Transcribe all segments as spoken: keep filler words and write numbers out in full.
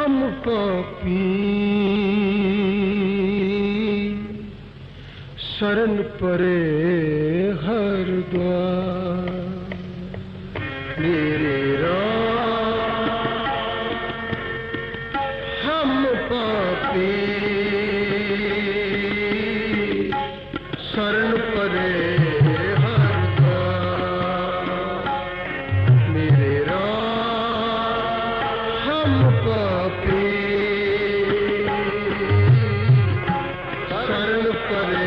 हम पापी शरण परे हर द्वार मेरे राम। हम पापी शरण परे हर द्वार मेरे राम। हम पापी शरण परे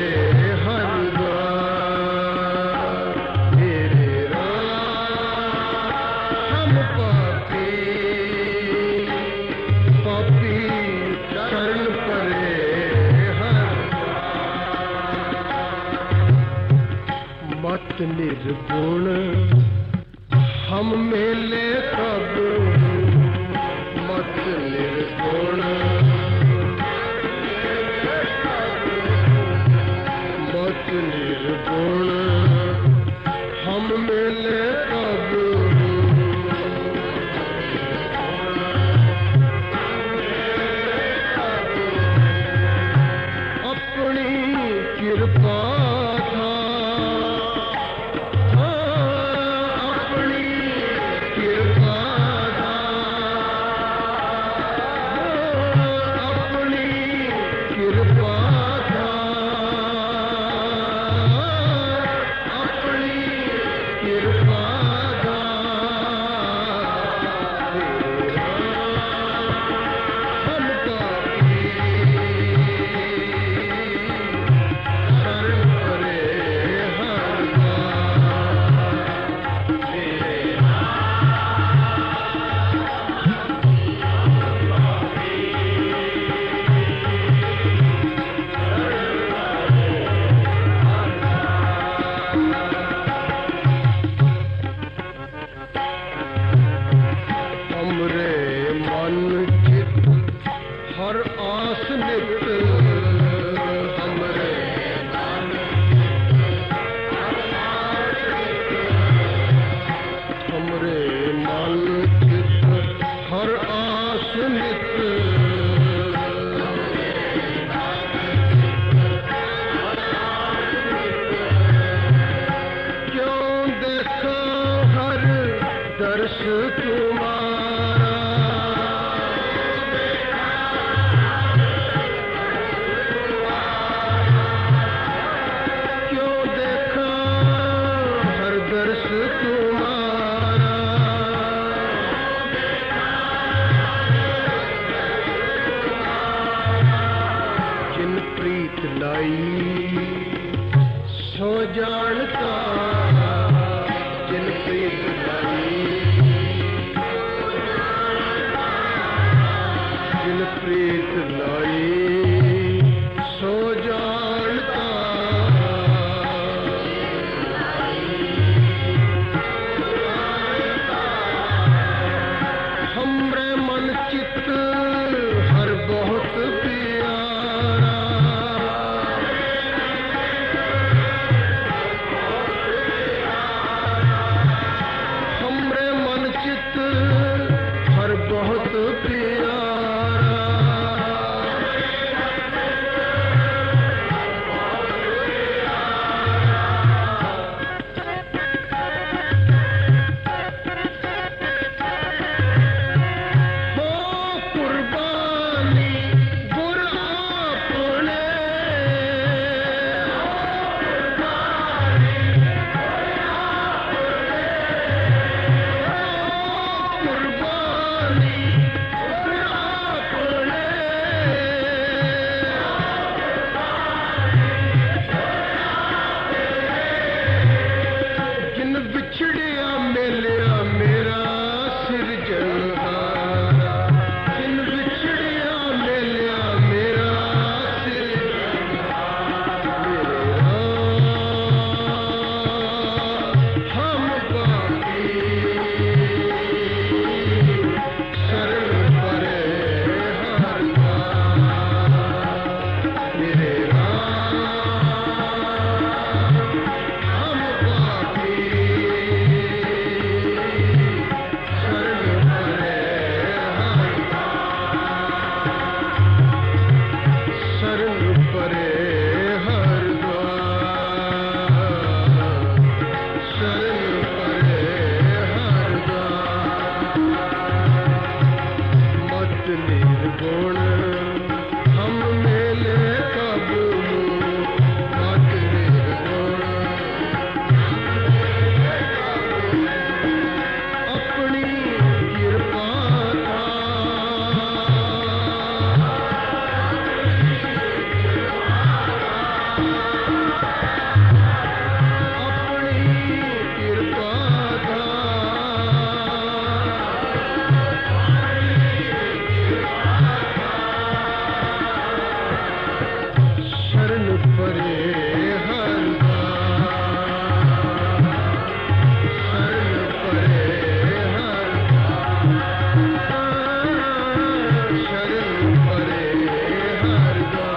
निर्गुण हम मेले कब मत निर्गुण मत निर्गुण हम मेले कब अपनी कृपा सो जानता जिन प्रीत लाई जिन प्रीत लाई सो जानता हमरे मन चित्त हर बहुत प्यारा गुण हम मेले कब मत निर्गुण अपनी कृपा था अपनी कृपा था शरण परे हरदा शरण परे हरदा शरण परे हरदा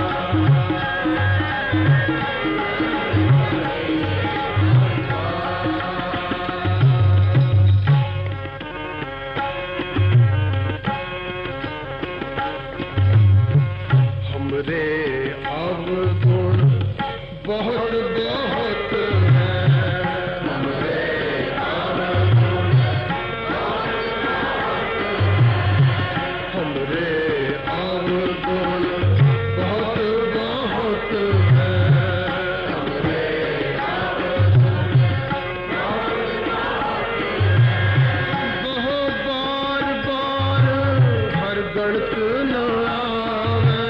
हमरे अवगुण बहुत बहुत है हमरे अवगुण हमरे अवगुण बहुत बहुत है हमरे बहुत बार बार हर गणत न आवे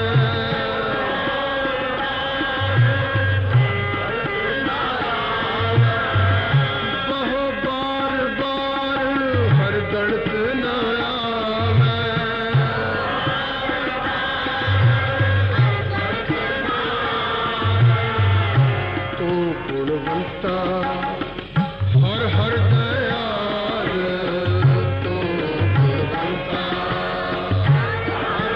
बहु बार बार हर गणत न आवे तू गुणवंता हर हर दयाल तू गुणवंता हर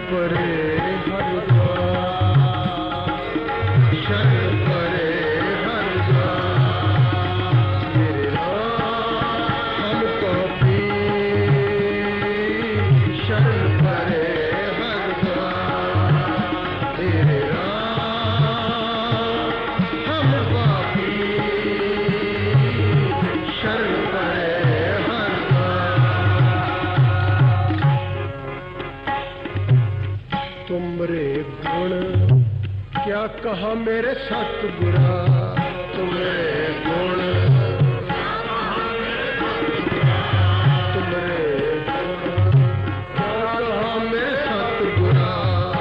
परे हर द्वार, शरण परे हर द्वार। मेरे राम हमको भी शरण परे हर द्वार। मेरे राम हमको भी शरण परे हर द्वार। तुमरे गुण क्या कहा मेरे सतगुरा, तुमरे गुण तुमरे गुण क्या कहा मेरे सतगुरा।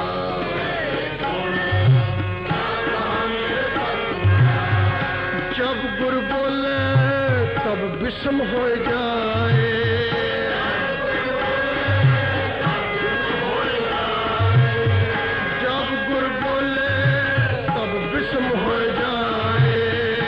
जब गुरु बोले तब विषम हो जाए, जब गुरु बोले तब विषम हो जाए।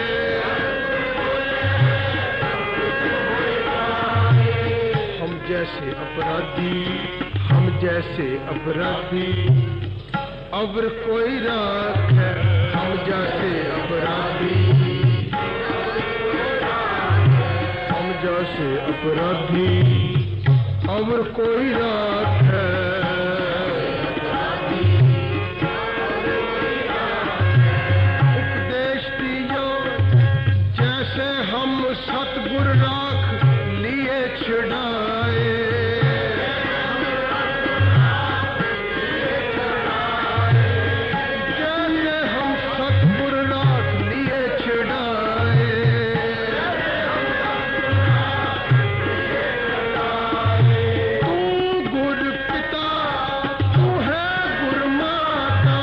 हम जैसे अपराधी, हम जैसे अपराधी अवर कोई राख है, हम जैसे अपराधी, हम जैसे अपराधी अवर कोई राख है। उपदेश दियो जैसे हम सतगुर राख लिए छुड़ाए। जैसे हम सतगुर राख लिए छुड़ाए। तू गुर पिता, तू है गुर माता,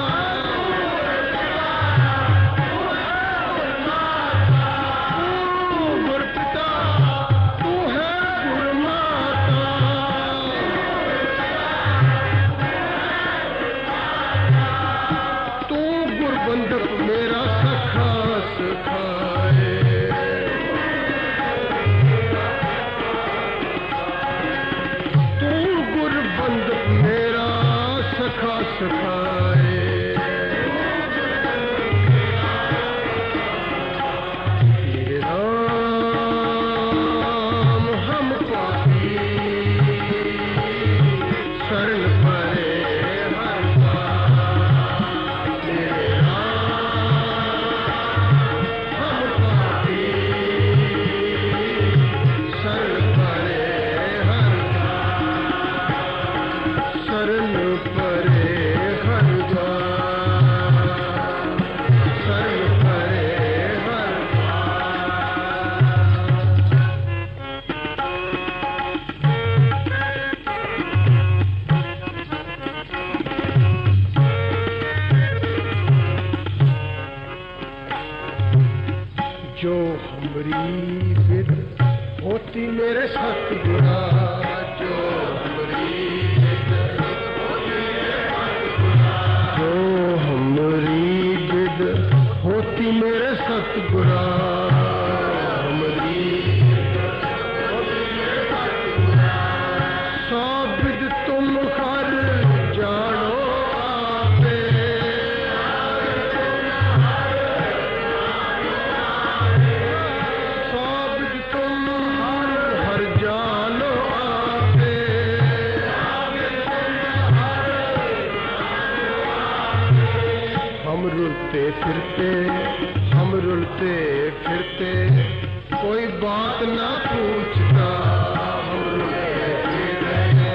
तू गुर पिता, तू है गुर माता। तू गुरबंधक मेरा सखा सखाए। तू गुरबंधक मेरा सखा सखाए। मेरे राम हमको भी शरण परे हर द्वार। मेरे राम हमको भी शरण परे हर द्वार। शरण परे हर द्वार, शरण परे हर जो हमरी विद होती मेरे सतगुरा, जो हमरी विद जो हमरी विद होती मेरे सतगुरा। हमरी सौ विद तुम हर जानो आपे। सौ विद तुम हर जानो आपे। हम रुलते फिरते, हम रुलते फिरते कोई बात ना पूछता। हम रुलते फिरते,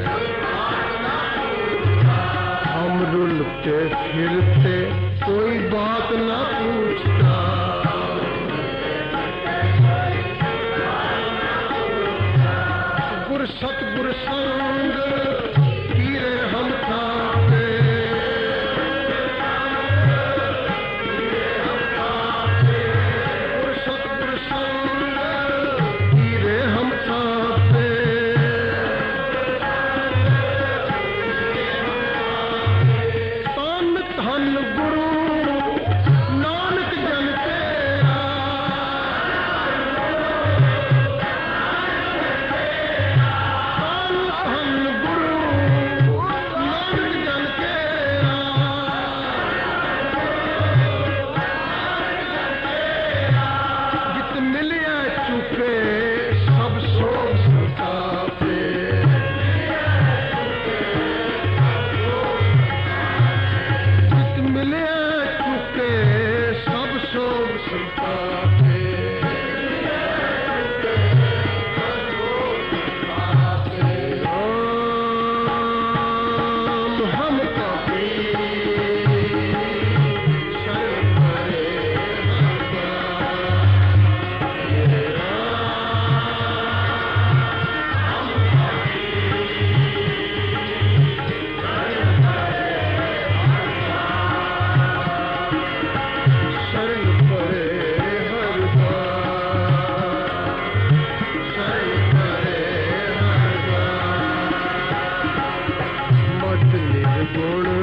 हम रुलते फिरते कोई बात ना पूछता। गुर सतगुर संग कीरे हम थापे। गुर सतगुर संग कीरे हम थापे। तन धन गुरु नानक जन तेरा। तन धन गुरु गुण